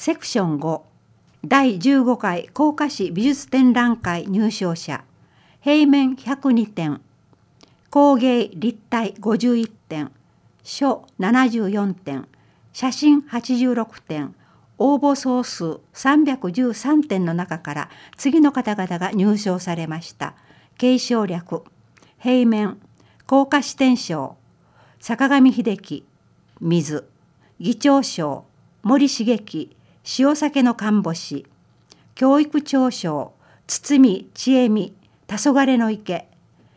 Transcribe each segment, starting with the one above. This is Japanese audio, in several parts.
セクション5第15回甲賀市美術展覧会入賞者平面102点工芸立体51点書74点写真86点応募総数313点の中から次の方々が入賞されました。継承略平面甲賀支店賞坂上秀樹水議長賞森茂樹塩酒の看干し教育長賞堤千恵美黄昏の池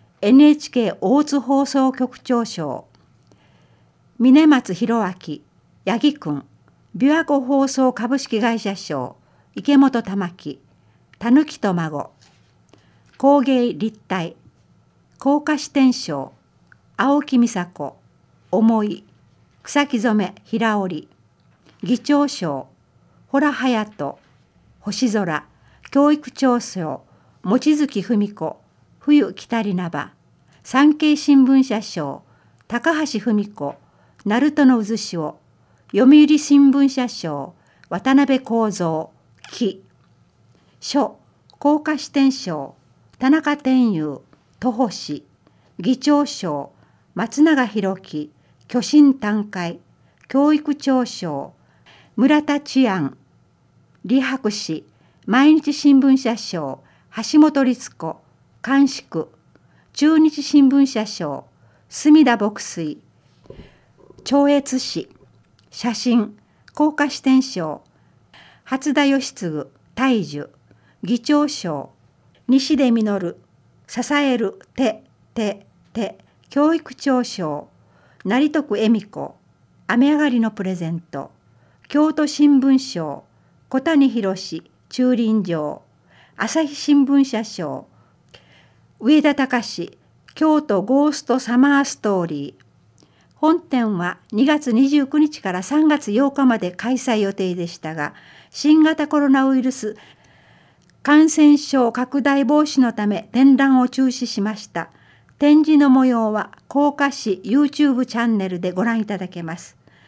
NHK 大津放送局長賞峰松弘明八木君琵琶湖放送株式会社賞池本玉樹たぬきと孫工芸立体甲賀支店賞青木美佐子思い草木染め平織議長賞洞隼人星空教育長賞望月文子冬北里縄産経新聞社賞高橋文子鳴門の渦潮読売新聞社賞渡辺幸三木書甲賀支店賞田中天佑戸星議長賞松永博樹巨神短会教育長賞村田知安李博士毎日新聞社賞橋本律子監宿中日新聞社賞隅田牧水超越市写真甲賀支店賞初田義次大樹議長賞西出実支える手教育長賞成徳恵美子雨上がりのプレゼント京都新聞賞小谷博駐輪場朝日新聞社賞上田隆京都ゴーストサマーストーリー本展は2月29日から3月8日まで開催予定でしたが新型コロナウイルス感染症拡大防止のため展覧を中止しました。展示の模様は甲賀市 YouTube チャンネルでご覧いただけます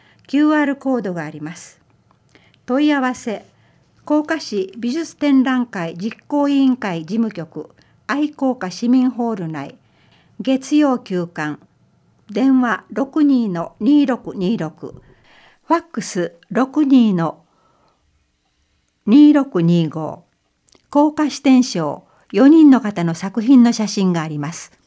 。QR コードがあります。問い合わせ甲賀市美術展覧会実行委員会事務局愛甲賀市民ホール内月曜休館電話 62-2626 ファックス 62-2625 甲賀支店賞4人の方の作品の写真があります。